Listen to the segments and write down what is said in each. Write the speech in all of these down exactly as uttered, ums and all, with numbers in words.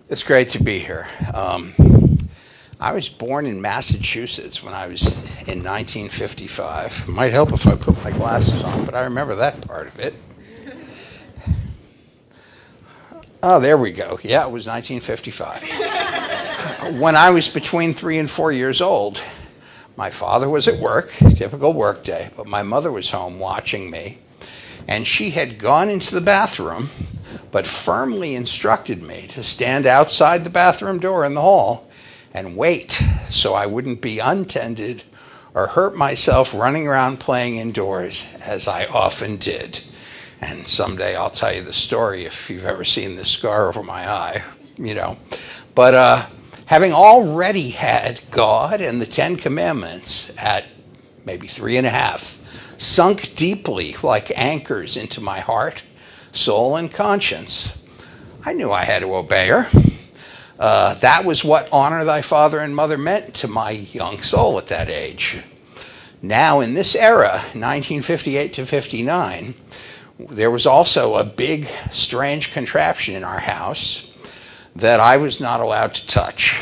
It's great to be here. Um, I was born in Massachusetts when I was in nineteen fifty-five. Might help if I put my glasses on, but I remember that part of it. Oh, there we go. Yeah, it was nineteen fifty-five. When I was between three and four years old, my father was at work, typical work day, but my mother was home watching me, and she had gone into the bathroom, but firmly instructed me to stand outside the bathroom door in the hall and wait so I wouldn't be untended or hurt myself running around playing indoors, as I often did. And someday I'll tell you the story if you've ever seen this scar over my eye, you know. But uh, having already had God and the Ten Commandments at maybe three and a half, sunk deeply like anchors into my heart, soul, and conscience, I knew I had to obey her. Uh, that was what honor thy father and mother meant to my young soul at that age. Now, in this era, nineteen fifty-eight to fifty-nine, there was also a big, strange contraption in our house that I was not allowed to touch.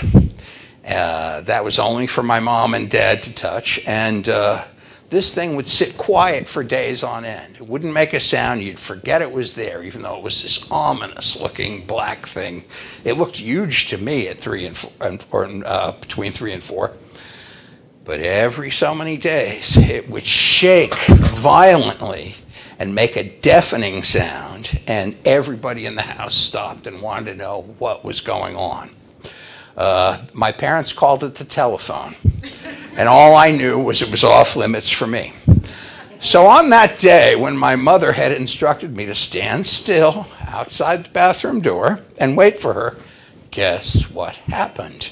Uh, that was only for my mom and dad to touch, and uh, this thing would sit quiet for days on end. It wouldn't make a sound. You'd forget it was there, even though it was this ominous-looking black thing. It looked huge to me at three and four, or uh, between three and four. But every so many days, it would shake violently and make a deafening sound, and everybody in the house stopped and wanted to know what was going on. Uh, my parents called it the telephone, and all I knew was it was off limits for me. So on that day, when my mother had instructed me to stand still outside the bathroom door and wait for her, guess what happened?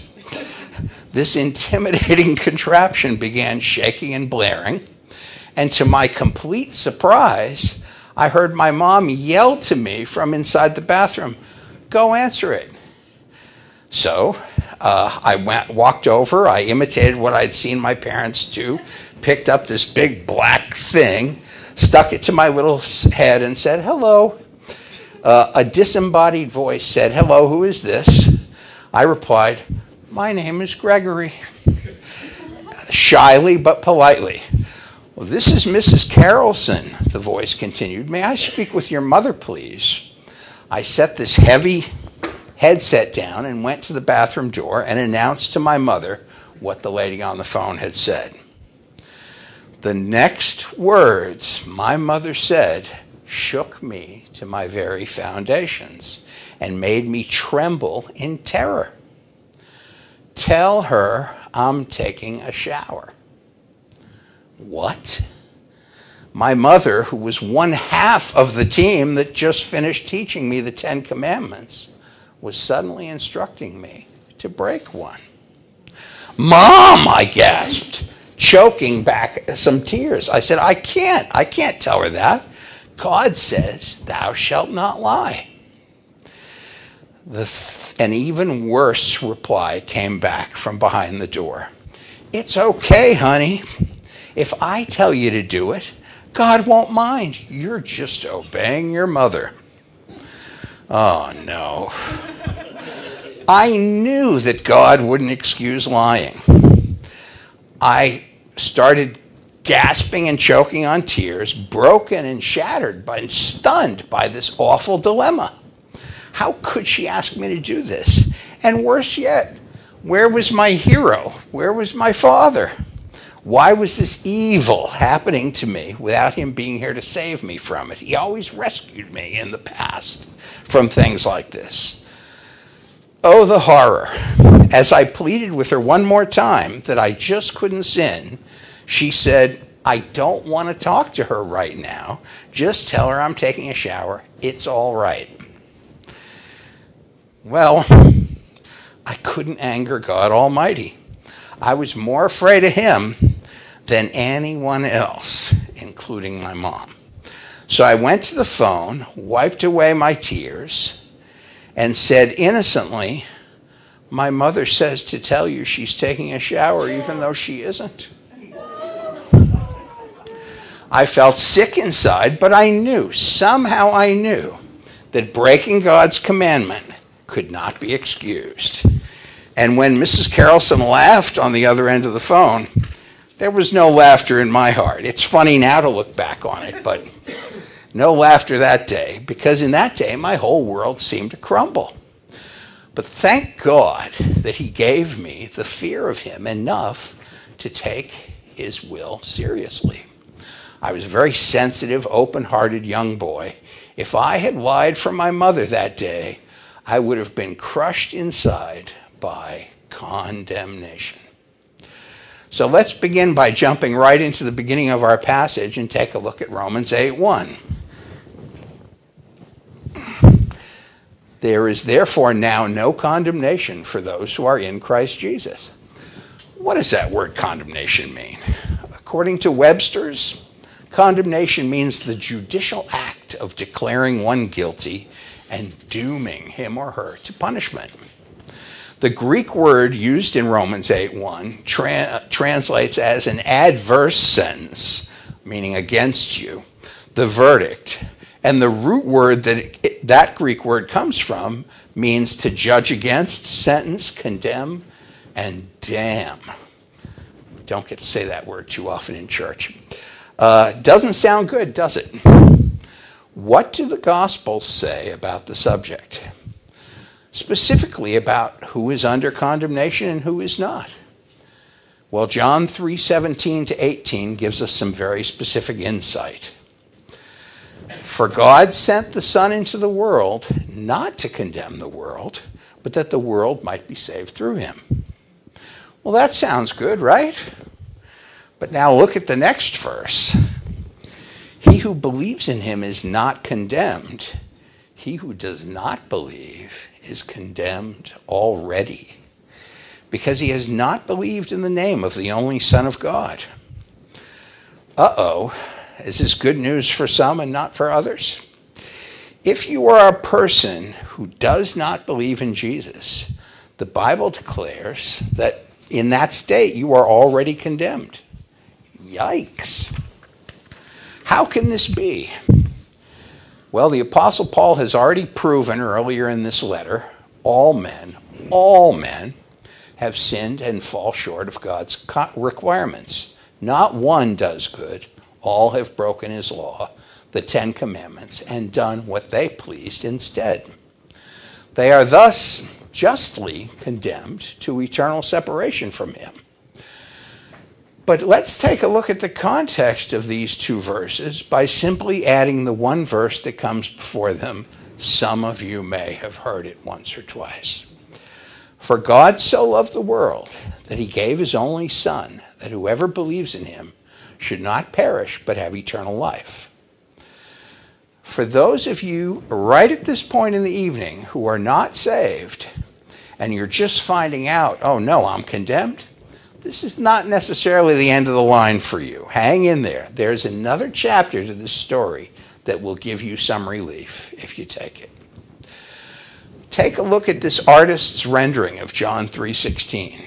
This intimidating contraption began shaking and blaring, and to my complete surprise, I heard my mom yell to me from inside the bathroom, "Go answer it." So uh, I went, walked over, I imitated what I'd seen my parents do, picked up this big black thing, stuck it to my little head and said, "Hello." Uh, a disembodied voice said, "Hello, who is this?" I replied, "My name is Gregory." Shyly but politely. "Well, this is Missus Carrollson," the voice continued. "May I speak with your mother, please?" I set this heavy headset down and went to the bathroom door and announced to my mother what the lady on the phone had said. The next words my mother said shook me to my very foundations and made me tremble in terror. "Tell her I'm taking a shower." What? My mother, who was one half of the team that just finished teaching me the Ten Commandments, was suddenly instructing me to break one. "Mom," I gasped, choking back some tears. I said, I can't, I can't tell her that. God says, "Thou shalt not lie." The th- an even worse reply came back from behind the door. "It's okay, honey. If I tell you to do it, God won't mind. You're just obeying your mother." Oh, no. I knew that God wouldn't excuse lying. I started gasping and choking on tears, broken and shattered, but stunned by this awful dilemma. How could she ask me to do this? And worse yet, where was my hero? Where was my father? Why was this evil happening to me without him being here to save me from it? He always rescued me in the past from things like this. Oh, the horror. As I pleaded with her one more time that I just couldn't sin, she said, "I don't want to talk to her right now. Just tell her I'm taking a shower. It's all right." Well, I couldn't anger God Almighty. I was more afraid of him than anyone else, including my mom. So I went to the phone, wiped away my tears, and said innocently, "My mother says to tell you she's taking a shower even though she isn't." I felt sick inside, but I knew, somehow I knew, that breaking God's commandment could not be excused. And when Missus Carolson laughed on the other end of the phone, there was no laughter in my heart. It's funny now to look back on it, but no laughter that day, because in that day my whole world seemed to crumble. But thank God that he gave me the fear of him enough to take his will seriously. I was a very sensitive, open-hearted young boy. If I had lied for my mother that day, I would have been crushed inside by condemnation. So let's begin by jumping right into the beginning of our passage and take a look at Romans eight one. There is therefore now no condemnation for those who are in Christ Jesus. What does that word condemnation mean? According to Webster's, condemnation means the judicial act of declaring one guilty and dooming him or her to punishment. The Greek word used in Romans eight one tra- translates as an adverse sentence, meaning against you, the verdict. And the root word that it, that Greek word comes from means to judge against, sentence, condemn, and damn. Don't get to say that word too often in church. Uh, doesn't sound good, does it? What do the Gospels say about the subject? Specifically about who is under condemnation and who is not. Well, John three seventeen to eighteen gives us some very specific insight. For God sent the Son into the world not to condemn the world, but that the world might be saved through him. Well, that sounds good, right? But now look at the next verse. He who believes in him is not condemned. He who does not believe is condemned already, because he has not believed in the name of the only Son of God. Uh-oh. Is this good news for some and not for others? If you are a person who does not believe in Jesus, the Bible declares that in that state you are already condemned. Yikes. How can this be? Well, the Apostle Paul has already proven earlier in this letter, all men, all men have sinned and fall short of God's requirements. Not one does good. All have broken his law, the Ten Commandments, and done what they pleased instead. They are thus justly condemned to eternal separation from him. But let's take a look at the context of these two verses by simply adding the one verse that comes before them. Some of you may have heard it once or twice. For God so loved the world that he gave his only Son, that whoever believes in him should not perish but have eternal life. For those of you right at this point in the evening who are not saved, and you're just finding out, oh no, I'm condemned, this is not necessarily the end of the line for you. Hang in there. There's another chapter to this story that will give you some relief if you take it. Take a look at this artist's rendering of John three sixteen.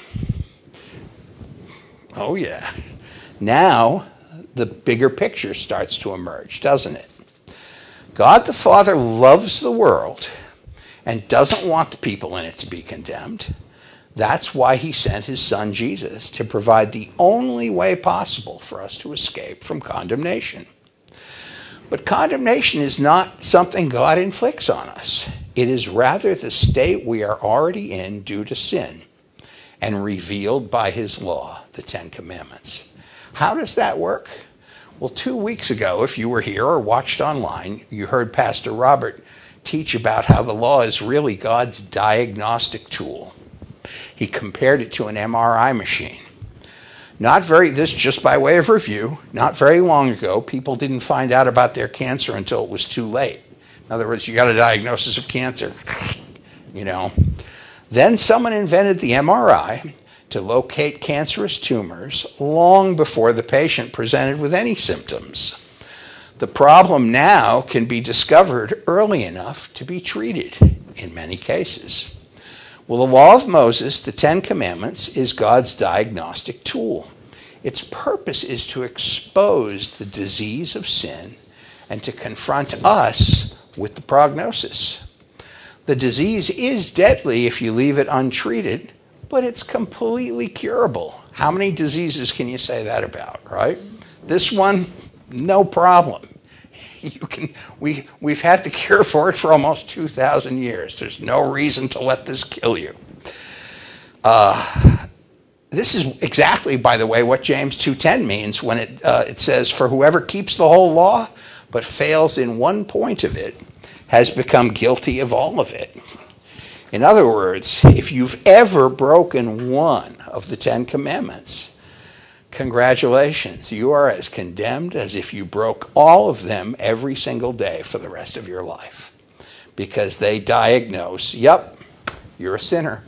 Oh yeah. Now the bigger picture starts to emerge, doesn't it? God the Father loves the world and doesn't want the people in it to be condemned. That's why he sent his Son Jesus to provide the only way possible for us to escape from condemnation. But condemnation is not something God inflicts on us. It is rather the state we are already in due to sin and revealed by his law, the Ten Commandments. How does that work? Well, two weeks ago, if you were here or watched online, you heard Pastor Robert teach about how the law is really God's diagnostic tool. He compared it to an M R I machine. Not very, this just by way of review, not very long ago, people didn't find out about their cancer until it was too late. In other words, you got a diagnosis of cancer, you know. Then someone invented the M R I to locate cancerous tumors long before the patient presented with any symptoms. The problem now can be discovered early enough to be treated in many cases. Well, the law of Moses, the Ten Commandments, is God's diagnostic tool. Its purpose is to expose the disease of sin and to confront us with the prognosis. The disease is deadly if you leave it untreated, but it's completely curable. How many diseases can you say that about, right? This one, no problem. You can, we, we've had the cure for it for almost two thousand years. There's no reason to let this kill you. Uh, this is exactly, by the way, what James two ten means when it, uh, it says, for whoever keeps the whole law but fails in one point of it has become guilty of all of it. In other words, if you've ever broken one of the Ten Commandments, congratulations, you are as condemned as if you broke all of them every single day for the rest of your life. Because they diagnose, yep, you're a sinner.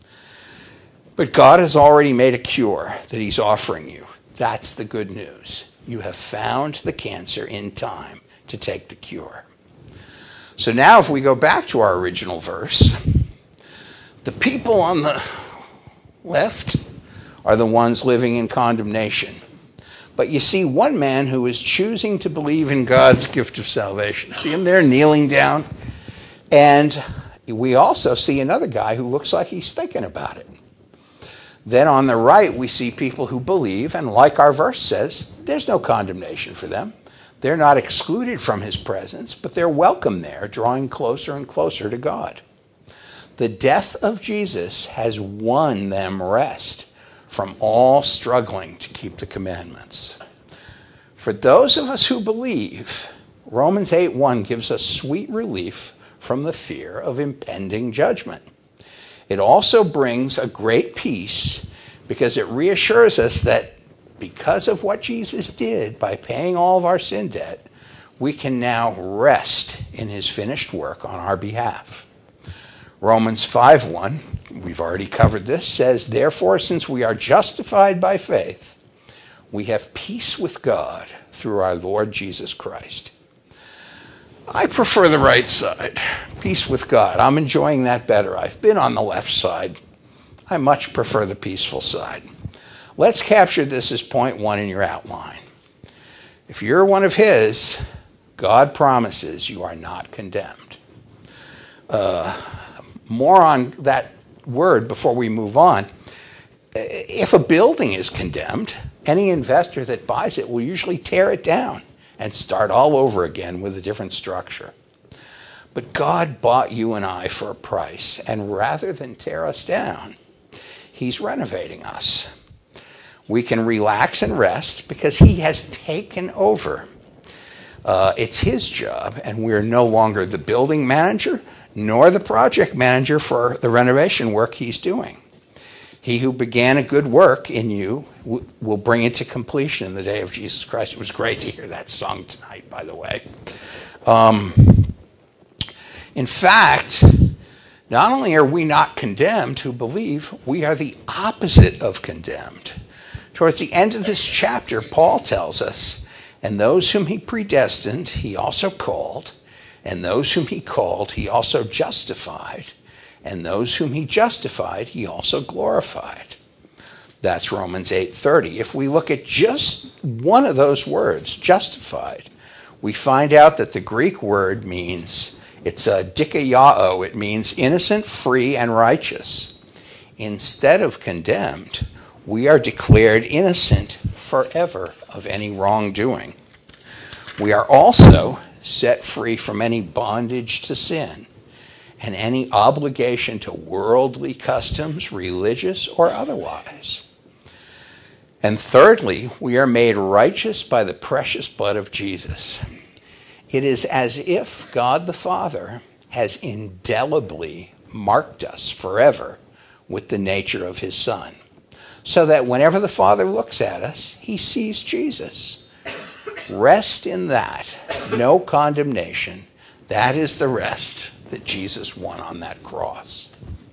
But God has already made a cure that he's offering you. That's the good news. You have found the cancer in time to take the cure. So now if we go back to our original verse, the people on the left are the ones living in condemnation. But you see one man who is choosing to believe in God's gift of salvation. See him there kneeling down? And we also see another guy who looks like he's thinking about it. Then on the right, we see people who believe, and like our verse says, there's no condemnation for them. They're not excluded from his presence, but they're welcome there, drawing closer and closer to God. The death of Jesus has won them rest from all struggling to keep the commandments. For those of us who believe, Romans eight one gives us sweet relief from the fear of impending judgment. It also brings a great peace because it reassures us that because of what Jesus did by paying all of our sin debt, we can now rest in his finished work on our behalf. Romans five one, we've already covered this, says, therefore, since we are justified by faith, we have peace with God through our Lord Jesus Christ. I prefer the right side, peace with God. I'm enjoying that better. I've been on the left side. I much prefer the peaceful side. Let's capture this as point one in your outline. If you're one of his, God promises you are not condemned. Uh, more on that word before we move on. If a building is condemned, any investor that buys it will usually tear it down and start all over again with a different structure. But God bought you and I for a price, and rather than tear us down, he's renovating us. We can relax and rest because he has taken over. Uh, it's his job, and we're no longer the building manager nor the project manager for the renovation work he's doing. He who began a good work in you w- will bring it to completion in the day of Jesus Christ. It was great to hear that sung tonight, by the way. Um, in fact, not only are we not condemned who believe, we are the opposite of condemned. Towards the end of this chapter, Paul tells us, and those whom he predestined, he also called, and those whom he called, he also justified, and those whom he justified, he also glorified. That's Romans eight thirty. If we look at just one of those words, justified, we find out that the Greek word means, it's a dikaiao, it means innocent, free, and righteous. Instead of condemned, we are declared innocent forever of any wrongdoing. We are also set free from any bondage to sin and any obligation to worldly customs, religious or otherwise. And thirdly, we are made righteous by the precious blood of Jesus. It is as if God the Father has indelibly marked us forever with the nature of his Son, so that whenever the Father looks at us, he sees Jesus. Rest in that. No condemnation. That is the rest that Jesus won on that cross.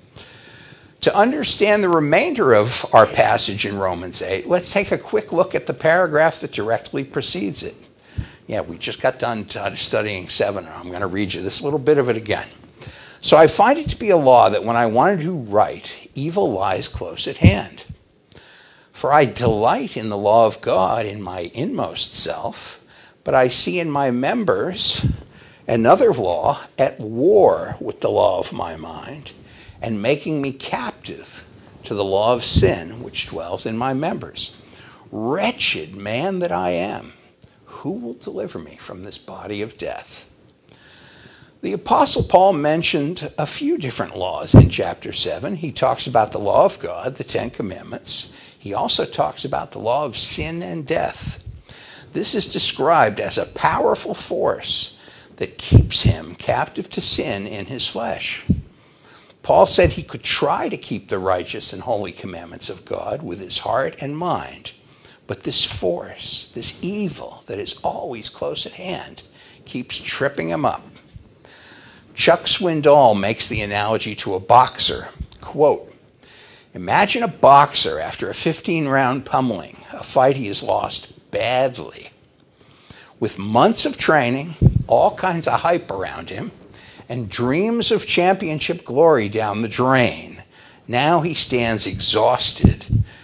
To understand the remainder of our passage in Romans eight, let's take a quick look at the paragraph that directly precedes it. Yeah, we just got done studying seven, and I'm going to read you this little bit of it again. So I find it to be a law that when I want to do right, evil lies close at hand. For I delight in the law of God in my inmost self, but I see in my members Another law at war with the law of my mind, and making me captive to the law of sin which dwells in my members. Wretched man that I am, who will deliver me from this body of death? The Apostle Paul mentioned a few different laws in chapter seven. He talks about the law of God, the Ten Commandments. He also talks about the law of sin and death. This is described as a powerful force that keeps him captive to sin in his flesh. Paul said he could try to keep the righteous and holy commandments of God with his heart and mind, but this force, this evil that is always close at hand, keeps tripping him up. Chuck Swindoll makes the analogy to a boxer. Quote, imagine a boxer after a fifteen-round pummeling, a fight he has lost badly. With months of training, all kinds of hype around him, and dreams of championship glory down the drain, now he stands exhausted,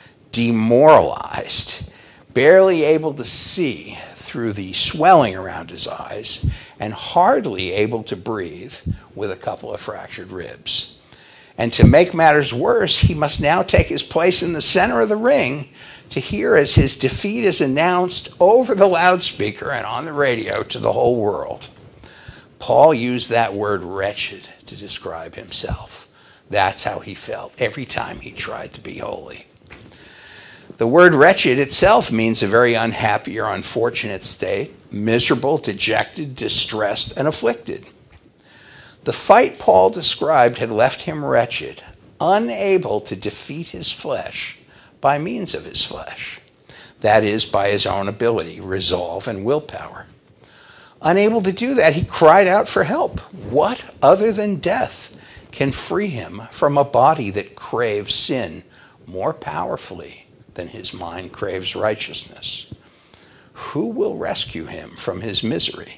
demoralized, barely able to see through the swelling around his eyes, and hardly able to breathe with a couple of fractured ribs. And to make matters worse, he must now take his place in the center of the ring to hear as his defeat is announced over the loudspeaker and on the radio to the whole world. Paul used that word wretched to describe himself. That's how he felt every time he tried to be holy. The word wretched itself means a very unhappy or unfortunate state, miserable, dejected, distressed, and afflicted. The fight Paul described had left him wretched, unable to defeat his flesh by means of his flesh. That is, by his own ability, resolve, and willpower. Unable to do that, he cried out for help. What other than death can free him from a body that craves sin more powerfully than his mind craves righteousness? Who will rescue him from his misery?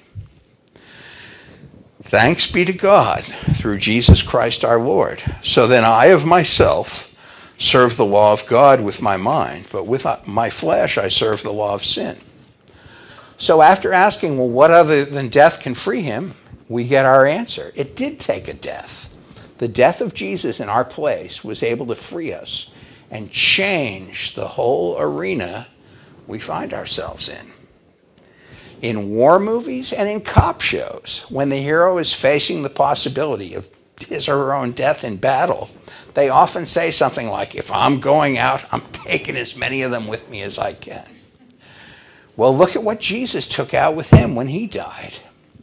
Thanks be to God through Jesus Christ our Lord. So then I of myself serve the law of God with my mind, but with my flesh I serve the law of sin. So after asking, well, what other than death can free him, we get our answer. It did take a death. The death of Jesus in our place was able to free us and change the whole arena we find ourselves in. In war movies and in cop shows, when the hero is facing the possibility of his or her own death in battle, they often say something like, if I'm going out, I'm taking as many of them with me as I can. Well, look at what Jesus took out with him when he died.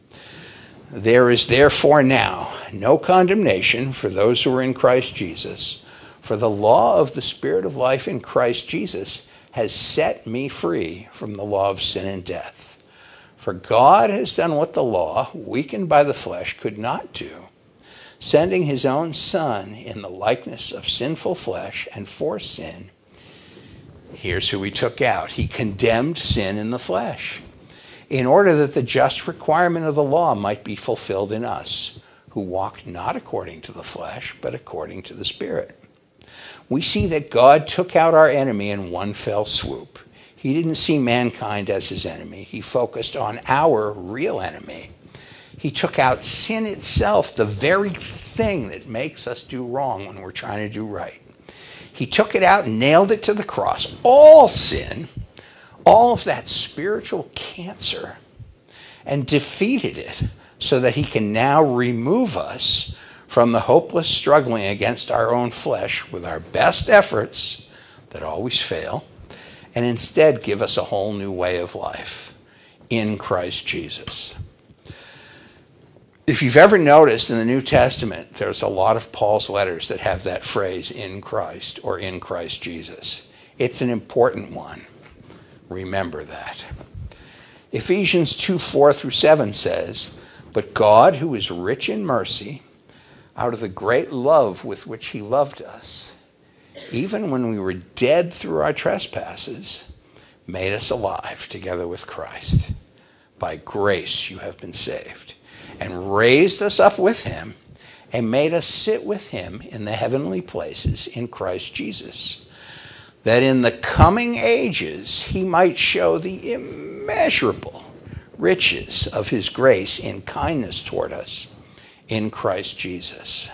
There is therefore now no condemnation for those who are in Christ Jesus, for the law of the Spirit of life in Christ Jesus has set me free from the law of sin and death. For God has done what the law, weakened by the flesh, could not do, sending his own Son in the likeness of sinful flesh, and for sin, here's who he took out. He condemned sin in the flesh, in order that the just requirement of the law might be fulfilled in us, who walk not according to the flesh, but according to the Spirit. We see that God took out our enemy in one fell swoop. He didn't see mankind as his enemy. He focused on our real enemy. He took out sin itself, the very thing that makes us do wrong when we're trying to do right. He took it out and nailed it to the cross. All sin, all of that spiritual cancer, and defeated it so that he can now remove us from the hopeless struggling against our own flesh with our best efforts that always fail, and instead give us a whole new way of life in Christ Jesus. If you've ever noticed in the New Testament, there's a lot of Paul's letters that have that phrase, in Christ or in Christ Jesus. It's an important one. Remember that. Ephesians two, four through seven says, but God, who is rich in mercy, out of the great love with which he loved us, even when we were dead through our trespasses, made us alive together with Christ. By grace you have been saved, and raised us up with him, and made us sit with him in the heavenly places in Christ Jesus, that in the coming ages he might show the immeasurable riches of his grace in kindness toward us in Christ Jesus.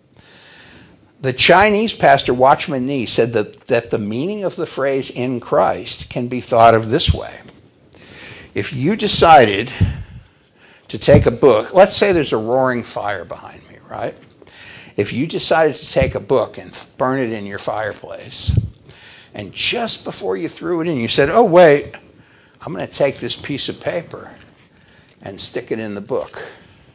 The Chinese pastor Watchman Nee said that, that the meaning of the phrase in Christ can be thought of this way. If you decided to take a book, let's say there's a roaring fire behind me, right? If you decided to take a book and burn it in your fireplace, and just before you threw it in, you said, oh, wait, I'm going to take this piece of paper and stick it in the book.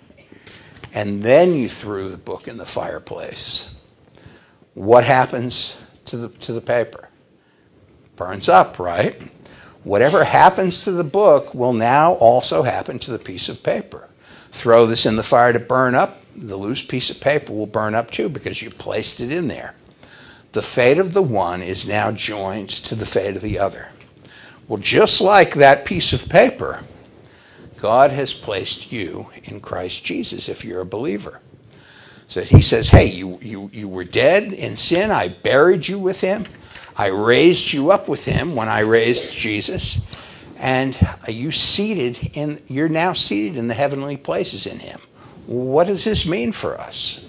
And then you threw the book in the fireplace. What happens to the, to the paper? Burns up, right? Whatever happens to the book will now also happen to the piece of paper. Throw this in the fire to burn up, the loose piece of paper will burn up too because you placed it in there. The fate of the one is now joined to the fate of the other. Well, just like that piece of paper, God has placed you in Christ Jesus if you're a believer. So he says, hey, you, you, you were dead in sin. I buried you with him. I raised you up with him when I raised Jesus. And you seated in, you're now seated in the heavenly places in him. What does this mean for us?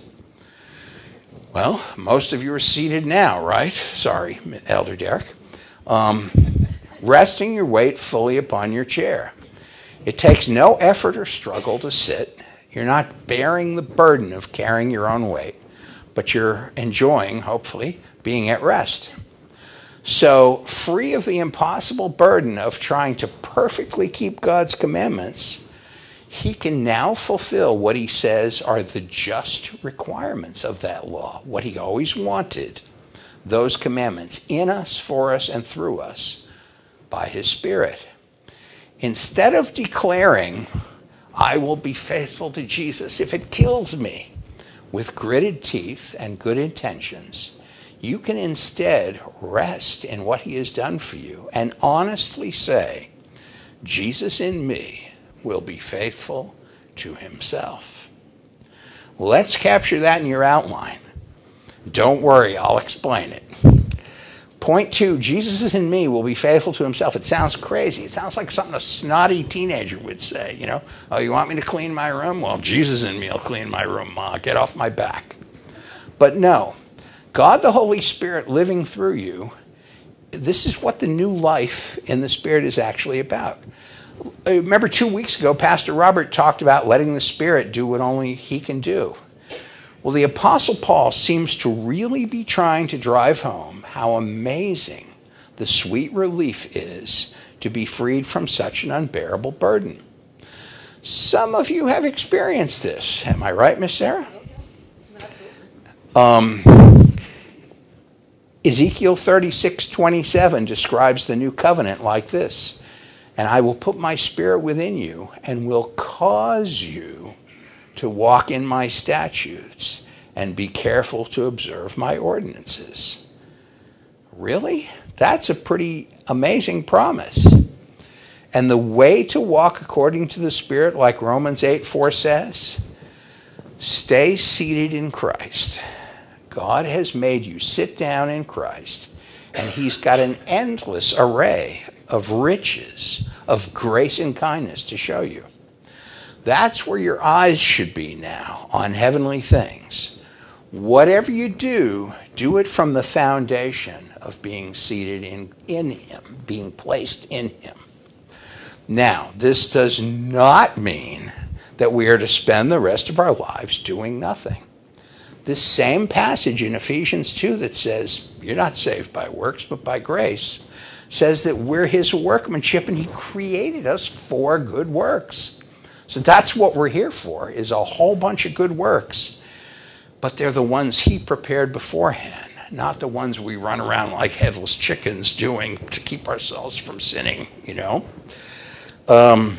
Well, most of you are seated now, right? Sorry, Elder Derek. Um, resting your weight fully upon your chair. It takes no effort or struggle to sit. You're not bearing the burden of carrying your own weight, but you're enjoying, hopefully, being at rest. So, free of the impossible burden of trying to perfectly keep God's commandments, he can now fulfill what he says are the just requirements of that law, what he always wanted, those commandments in us, for us, and through us by his Spirit. Instead of declaring, I will be faithful to Jesus if it kills me, with gritted teeth and good intentions, you can instead rest in what he has done for you and honestly say, Jesus in me will be faithful to himself. Let's capture that in your outline. Don't worry, I'll explain it. Point two, Jesus in me will be faithful to himself. It sounds crazy. It sounds like something a snotty teenager would say, you know. Oh, you want me to clean my room? Well, Jesus in me will clean my room, Ma. Get off my back. But no, God the Holy Spirit living through you, this is what the new life in the Spirit is actually about. Remember two weeks ago, Pastor Robert talked about letting the Spirit do what only he can do. Well, the Apostle Paul seems to really be trying to drive home how amazing the sweet relief is to be freed from such an unbearable burden. Some of you have experienced this. Am I right, Miss Sarah? Um, Ezekiel thirty-six twenty-seven describes the new covenant like this. And I will put my spirit within you and will cause you to walk in my statutes and be careful to observe my ordinances. Really? That's a pretty amazing promise. And the way to walk according to the Spirit, like Romans eight four says, stay seated in Christ. God has made you sit down in Christ, and he's got an endless array of riches, of grace and kindness to show you. That's where your eyes should be now, on heavenly things. Whatever you do, do it from the foundation of being seated in, in him, being placed in him. Now, this does not mean that we are to spend the rest of our lives doing nothing. This same passage in Ephesians two that says, you're not saved by works, but by grace, says that we're his workmanship and he created us for good works. So that's what we're here for, is a whole bunch of good works. But they're the ones he prepared beforehand, not the ones we run around like headless chickens doing to keep ourselves from sinning, you know. Um,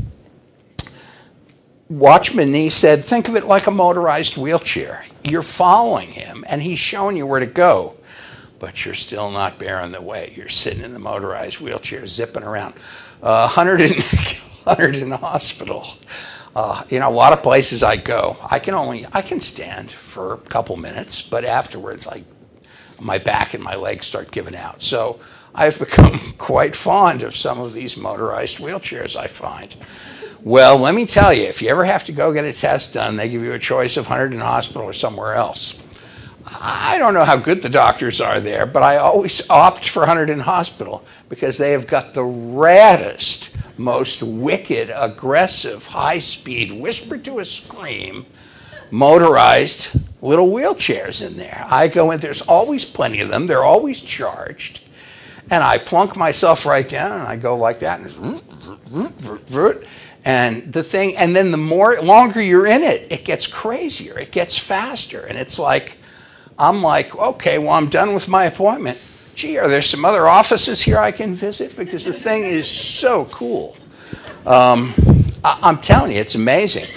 Watchman Nee said, think of it like a motorized wheelchair. You're following him, and he's showing you where to go, but you're still not bearing the weight. You're sitting in the motorized wheelchair, zipping around. Uh, one hundred in, one hundred in the hospital. Uh, you know, a lot of places I go, I can only, I can stand for a couple minutes, but afterwards, I, my back and my legs start giving out. So I've become quite fond of some of these motorized wheelchairs I find. Well, let me tell you, if you ever have to go get a test done, they give you a choice of Hunterdon Hospital or somewhere else. I don't know how good the doctors are there, but I always opt for Hunterdon Hospital because they have got the raddest, most wicked, aggressive, high-speed, whisper to a scream, motorized little wheelchairs in there. I go in, there's always plenty of them. They're always charged. And I plunk myself right down, and I go like that, and it's and the thing, and then the more, longer you're in it, it gets crazier. It gets faster. And it's like, I'm like, okay, well, I'm done with my appointment. Gee, are there some other offices here I can visit? Because the thing is so cool. Um, I, I'm telling you, it's amazing.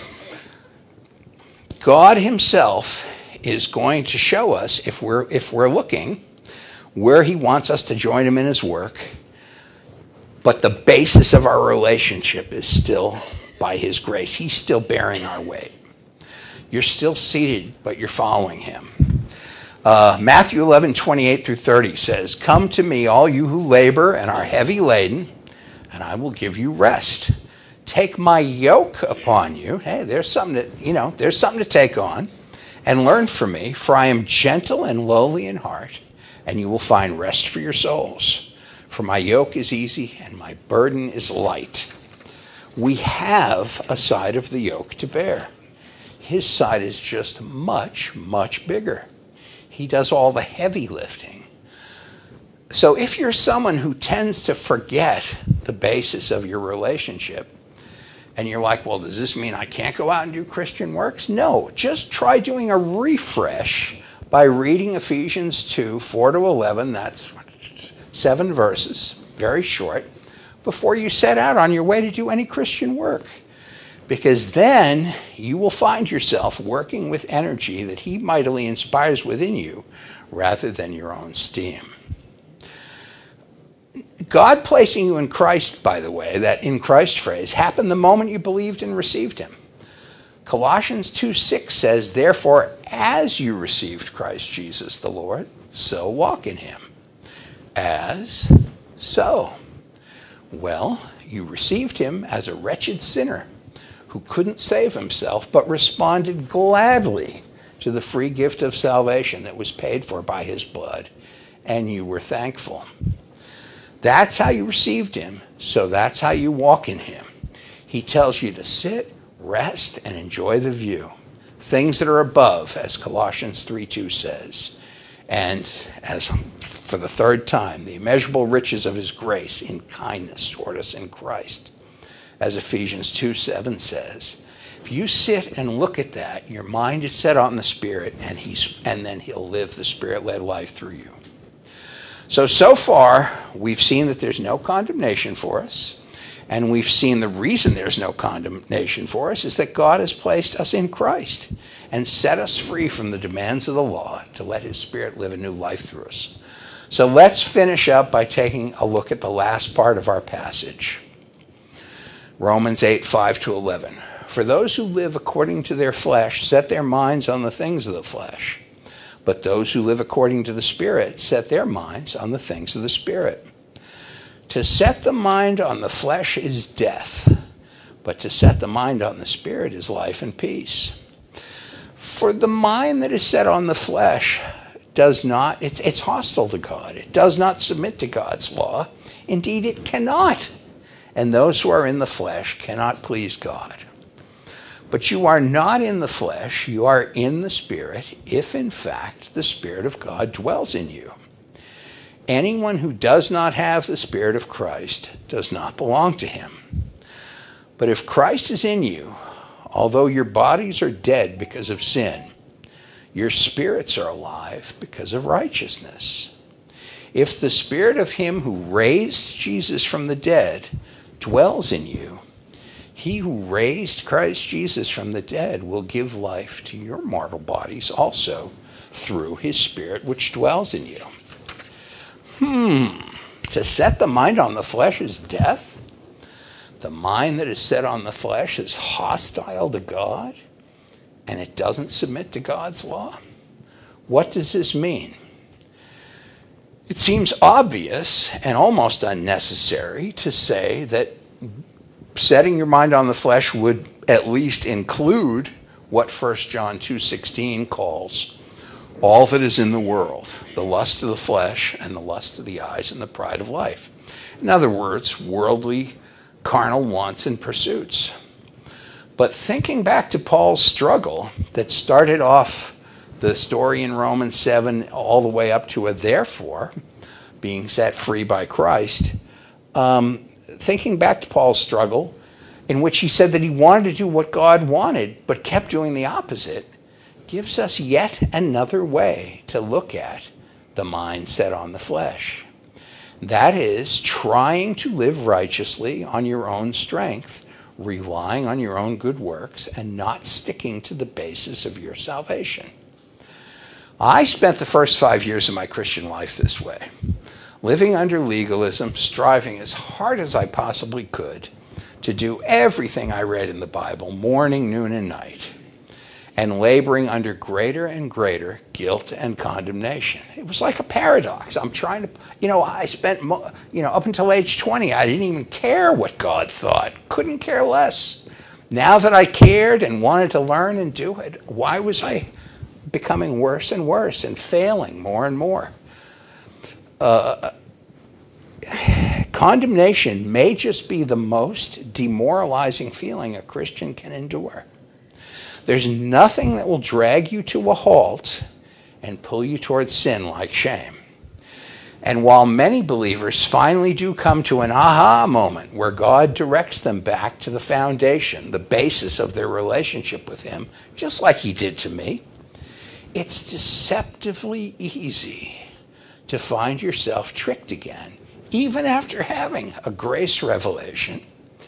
God himself is going to show us, if we're, if we're looking, where he wants us to join him in his work. But the basis of our relationship is still by his grace. He's still bearing our weight. You're still seated, but you're following him. Uh, Matthew eleven, twenty-eight through thirty says, "Come to me, all you who labor and are heavy laden, and I will give you rest. Take my yoke upon you." Hey, there's something to, you know, there's something to take on. "And learn from me, for I am gentle and lowly in heart, and you will find rest for your souls. For my yoke is easy and my burden is light." We have a side of the yoke to bear. His side is just much, much bigger. He does all the heavy lifting. So if you're someone who tends to forget the basis of your relationship, and you're like, well, does this mean I can't go out and do Christian works? No, just try doing a refresh by reading Ephesians two, four to eleven, that's seven verses, very short, before you set out on your way to do any Christian work. Because then you will find yourself working with energy that he mightily inspires within you rather than your own steam. God placing you in Christ, by the way, that in Christ phrase, happened the moment you believed and received him. Colossians two six says, "Therefore, as you received Christ Jesus the Lord, so walk in him." As so. Well, you received him as a wretched sinner who couldn't save himself but responded gladly to the free gift of salvation that was paid for by his blood, and you were thankful. That's how you received him, so that's how you walk in him. He tells you to sit, rest, and enjoy the view. Things that are above, as Colossians three two says. And as for the third time, the immeasurable riches of his grace in kindness toward us in Christ. As Ephesians two seven says, if you sit and look at that, your mind is set on the Spirit, and he's and then he'll live the Spirit-led life through you. So, so far, we've seen that there's no condemnation for us, and we've seen the reason there's no condemnation for us is that God has placed us in Christ and set us free from the demands of the law to let his Spirit live a new life through us. So let's finish up by taking a look at the last part of our passage. Romans eight, five to eleven. "For those who live according to their flesh set their minds on the things of the flesh. But those who live according to the Spirit set their minds on the things of the Spirit. To set the mind on the flesh is death, but to set the mind on the Spirit is life and peace. For the mind that is set on the flesh does not, it's, it's hostile to God. It does not submit to God's law. Indeed, it cannot. And those who are in the flesh cannot please God. But you are not in the flesh, you are in the Spirit, if in fact the Spirit of God dwells in you. Anyone who does not have the Spirit of Christ does not belong to him. But if Christ is in you, although your bodies are dead because of sin, your spirits are alive because of righteousness. If the Spirit of him who raised Jesus from the dead dwells in you, he who raised Christ Jesus from the dead will give life to your mortal bodies also through his Spirit which dwells in you. Hmm, to set the mind on the flesh is death? The mind that is set on the flesh is hostile to God, and it doesn't submit to God's law? What does this mean? It seems obvious and almost unnecessary to say that setting your mind on the flesh would at least include what First John two sixteen calls all that is in the world, the lust of the flesh and the lust of the eyes and the pride of life. In other words, worldly, carnal wants and pursuits. But thinking back to Paul's struggle that started off the story in Romans seven all the way up to a therefore, being set free by Christ, um, thinking back to Paul's struggle in which he said that he wanted to do what God wanted but kept doing the opposite, gives us yet another way to look at the mind set on the flesh. That is, trying to live righteously on your own strength, relying on your own good works, and not sticking to the basis of your salvation. I spent the first five years of my Christian life this way, living under legalism, striving as hard as I possibly could to do everything I read in the Bible, morning, noon, and night, and laboring under greater and greater guilt and condemnation. It was like a paradox. I'm trying to, you know, I spent, you know, up until age twenty, I didn't even care what God thought. Couldn't care less. Now that I cared and wanted to learn and do it, why was I becoming worse and worse and failing more and more? Uh, condemnation may just be the most demoralizing feeling a Christian can endure. There's nothing that will drag you to a halt and pull you towards sin like shame. And while many believers finally do come to an aha moment where God directs them back to the foundation, the basis of their relationship with Him, just like He did to me, it's deceptively easy to find yourself tricked again, even after having a grace revelation,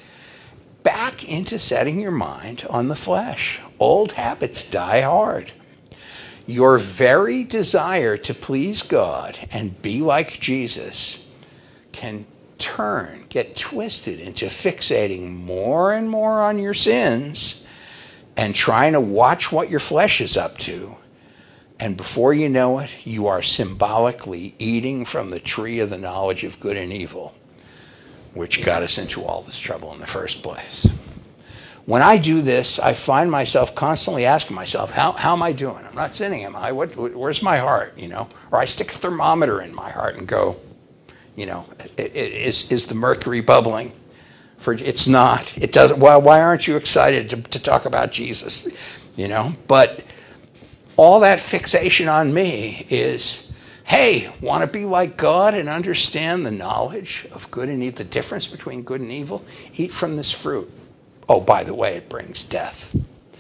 back into setting your mind on the flesh. Old habits die hard. Your very desire to please God and be like Jesus can turn, get twisted into fixating more and more on your sins and trying to watch what your flesh is up to. And before you know it, you are symbolically eating from the tree of the knowledge of good and evil, which got us into all this trouble in the first place. When I do this, I find myself constantly asking myself, how, how am I doing? I'm not sinning, am I? What, where's my heart, you know? Or I stick a thermometer in my heart and go, you know, is, is the mercury bubbling? For it's not. It doesn't. Why, why aren't you excited to, to talk about Jesus? You know? But all that fixation on me is, hey, want to be like God and understand the knowledge of good and evil, the difference between good and evil? Eat from this fruit. Oh, by the way, it brings death.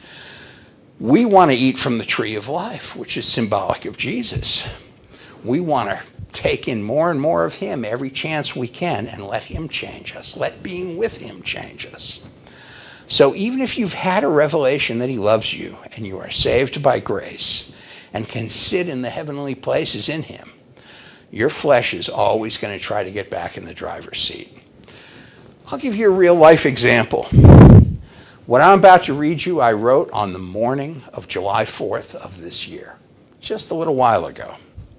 We want to eat from the tree of life, which is symbolic of Jesus. We want to take in more and more of Him every chance we can and let Him change us. Let being with Him change us. So even if you've had a revelation that He loves you and you are saved by grace and can sit in the heavenly places in Him, your flesh is always going to try to get back in the driver's seat. I'll give you a real life example. What I'm about to read you, I wrote on the morning of July fourth of this year, just a little while ago.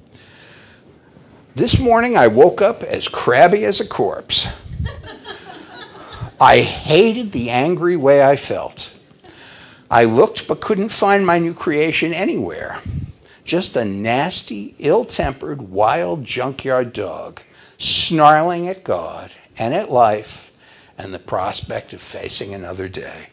This morning I woke up as crabby as a corpse. I hated the angry way I felt. I looked but couldn't find my new creation anywhere. Just a nasty, ill-tempered, wild junkyard dog snarling at God and at life and the prospect of facing another day.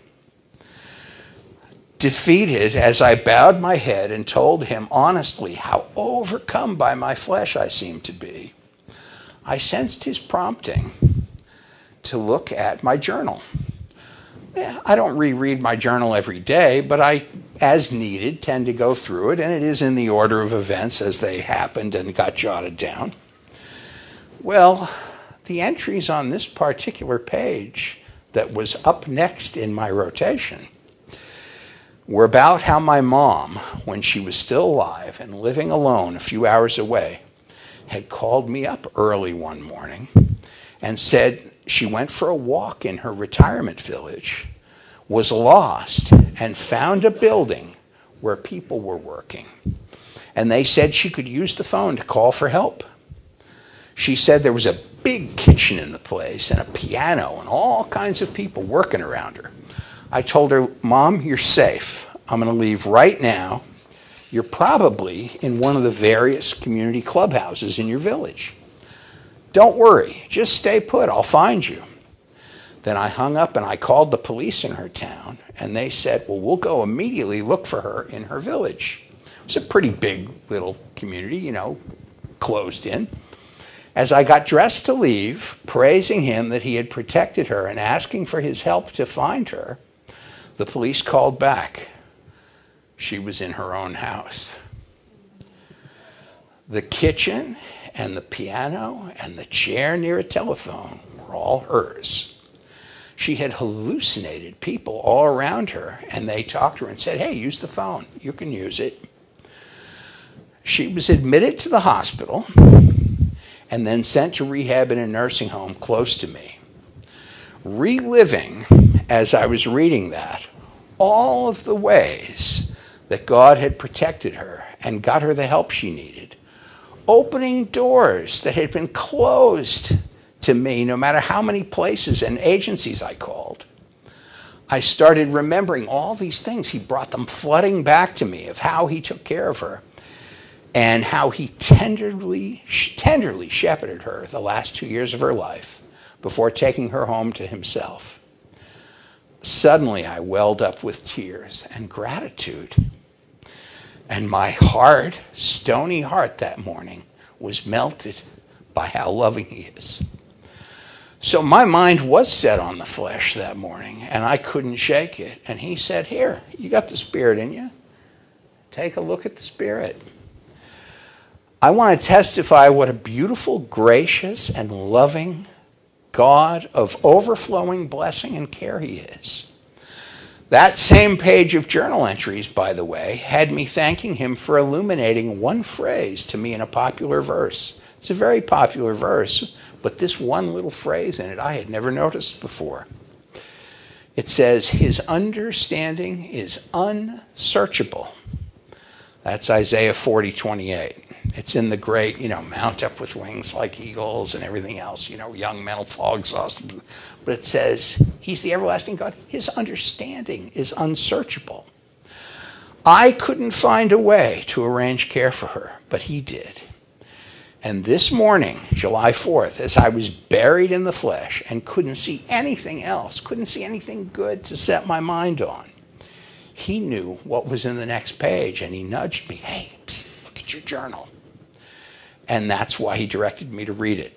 Defeated as I bowed my head and told Him honestly how overcome by my flesh I seemed to be, I sensed His prompting to look at my journal. I don't reread my journal every day, but I, as needed, tend to go through it, and it is in the order of events as they happened and got jotted down. Well, the entries on this particular page that was up next in my rotation were about how my mom, when she was still alive and living alone a few hours away, had called me up early one morning and said she went for a walk in her retirement village, was lost, and found a building where people were working. And they said she could use the phone to call for help. She said there was a big kitchen in the place and a piano and all kinds of people working around her. I told her, Mom, you're safe. I'm going to leave right now. You're probably in one of the various community clubhouses in your village. Don't worry, just stay put, I'll find you. Then I hung up and I called the police in her town, and they said, well, we'll go immediately look for her in her village. It was a pretty big little community, you know, closed in. As I got dressed to leave, praising him that he had protected her and asking for his help to find her, the police called back. She was in her own house. The kitchen and the piano and the chair near a telephone were all hers. She had hallucinated people all around her, and they talked to her and said, hey, use the phone. You can use it. She was admitted to the hospital and then sent to rehab in a nursing home close to me. Reliving, as I was reading that, all of the ways that God had protected her and got her the help she needed, opening doors that had been closed to me no matter how many places and agencies I called. I started remembering all these things. He brought them flooding back to me of how he took care of her and how he tenderly, tenderly shepherded her the last two years of her life before taking her home to himself. Suddenly I welled up with tears and gratitude. And my hard, stony heart that morning was melted by how loving he is. So my mind was set on the flesh that morning, and I couldn't shake it. And he said, here, you got the Spirit in you. Take a look at the Spirit. I want to testify what a beautiful, gracious, and loving God of overflowing blessing and care he is. That same page of journal entries, by the way, had me thanking him for illuminating one phrase to me in a popular verse. It's a very popular verse, but this one little phrase in it I had never noticed before. It says, his understanding is unsearchable. That's Isaiah forty twenty-eight. It's in the great, you know, mount up with wings like eagles and everything else, you know, young men will fall exhausted. But it says, he's the everlasting God. His understanding is unsearchable. I couldn't find a way to arrange care for her, but he did. And this morning, July fourth, as I was buried in the flesh and couldn't see anything else, couldn't see anything good to set my mind on, he knew what was in the next page, and he nudged me, hey, psst, look at your journal. And that's why he directed me to read it.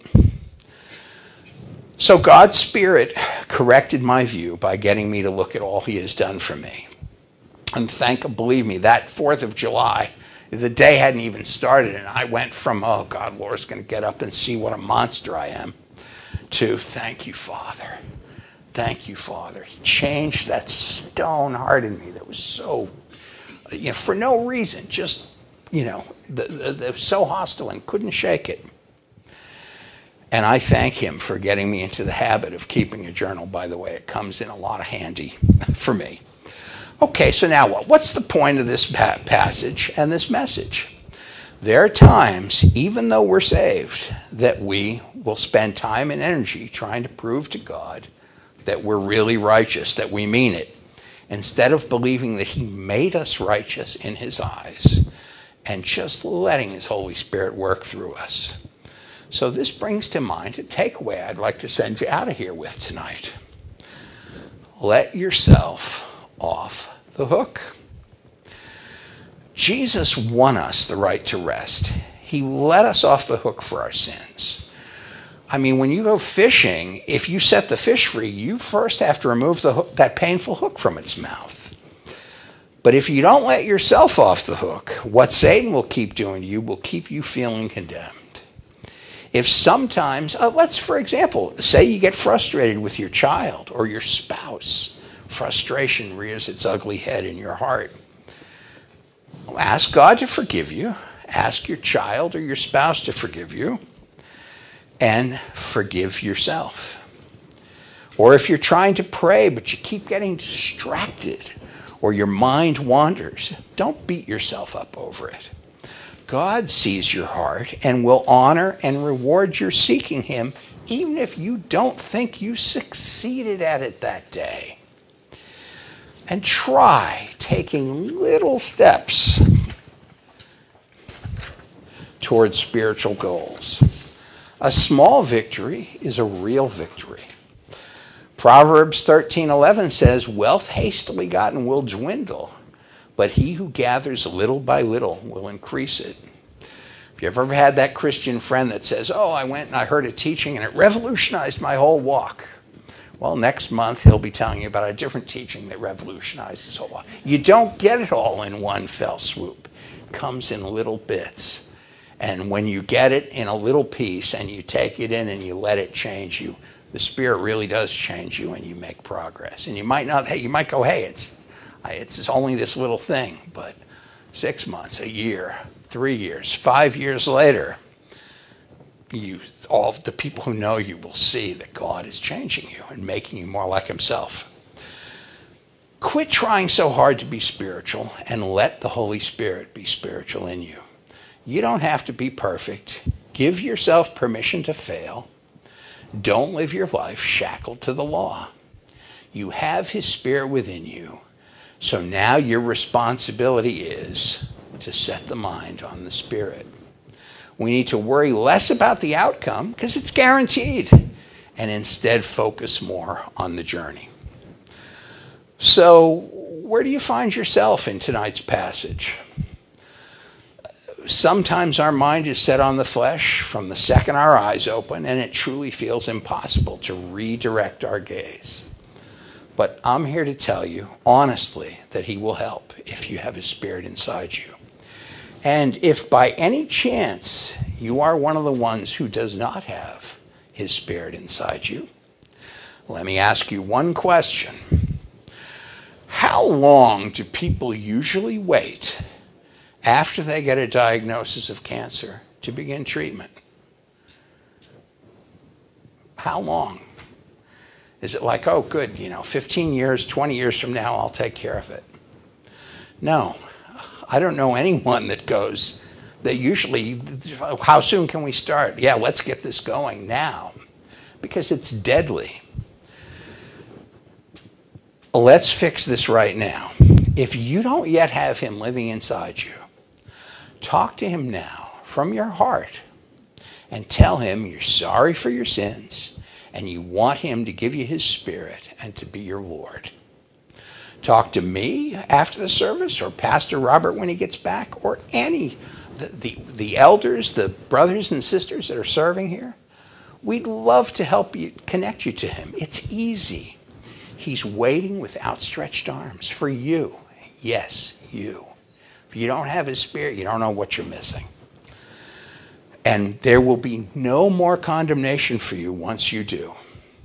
So God's Spirit corrected my view by getting me to look at all he has done for me. And thank, believe me, that fourth of July, the day hadn't even started, and I went from, oh, God, Laura's going to get up and see what a monster I am, to thank you, Father. Thank you, Father. He changed that stone heart in me that was so, you know, for no reason, just, you know, the, the, the, so hostile and couldn't shake it. And I thank him for getting me into the habit of keeping a journal, by the way. It comes in a lot of handy for me. Okay, so now what? What's the point of this passage and this message? There are times, even though we're saved, that we will spend time and energy trying to prove to God that we're really righteous, that we mean it, instead of believing that he made us righteous in his eyes and just letting his Holy Spirit work through us. So this brings to mind a takeaway I'd like to send you out of here with tonight. Let yourself off the hook. Jesus won us the right to rest. He let us off the hook for our sins. I mean, when you go fishing, if you set the fish free, you first have to remove the hook, that painful hook from its mouth. But if you don't let yourself off the hook, what Satan will keep doing to you will keep you feeling condemned. If sometimes, uh, let's, for example, say you get frustrated with your child or your spouse. Frustration rears its ugly head in your heart. Ask God to forgive you. Ask your child or your spouse to forgive you. And forgive yourself. Or if you're trying to pray but you keep getting distracted or your mind wanders, don't beat yourself up over it. God sees your heart and will honor and reward your seeking him, even if you don't think you succeeded at it that day. And try taking little steps towards spiritual goals. A small victory is a real victory. Proverbs thirteen eleven says, wealth hastily gotten will dwindle, but he who gathers little by little will increase it. Have you ever had that Christian friend that says, oh, I went and I heard a teaching and it revolutionized my whole walk? Well, next month he'll be telling you about a different teaching that revolutionized his whole walk. You don't get it all in one fell swoop. It comes in little bits. And when you get it in a little piece and you take it in and you let it change you, the Spirit really does change you and you make progress. And you might not, hey, you might go, hey, it's it's only this little thing, but six months, a year, three years, five years later, you all the people who know you will see that God is changing you and making you more like himself. Quit trying so hard to be spiritual and let the Holy Spirit be spiritual in you. You don't have to be perfect. Give yourself permission to fail. Don't live your life shackled to the law. You have his Spirit within you. So now your responsibility is to set the mind on the Spirit. We need to worry less about the outcome because it's guaranteed, and instead focus more on the journey. So where do you find yourself in tonight's passage? Sometimes our mind is set on the flesh from the second our eyes open, and it truly feels impossible to redirect our gaze. But I'm here to tell you, honestly, that he will help if you have his Spirit inside you. And if by any chance you are one of the ones who does not have his Spirit inside you, let me ask you one question. How long do people usually wait after they get a diagnosis of cancer to begin treatment? How long? Is it like, oh, good, you know, fifteen years, twenty years from now, I'll take care of it? No. I don't know anyone that goes, that usually, how soon can we start? Yeah, let's get this going now. Because it's deadly. Let's fix this right now. If you don't yet have him living inside you, talk to him now from your heart and tell him you're sorry for your sins and you want him to give you his Spirit and to be your Lord. Talk to me after the service, or Pastor Robert when he gets back, or any, the, the, the elders, the brothers and sisters that are serving here. We'd love to help you, connect you to him. It's easy. He's waiting with outstretched arms for you. Yes, you. If you don't have his Spirit, you don't know what you're missing. And there will be no more condemnation for you once you do.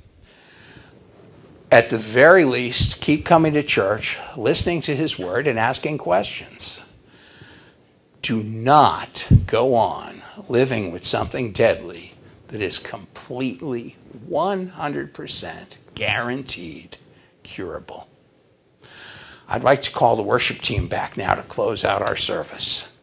At the very least, keep coming to church, listening to his word, and asking questions. Do not go on living with something deadly that is completely, one hundred percent guaranteed curable. I'd like to call the worship team back now to close out our service.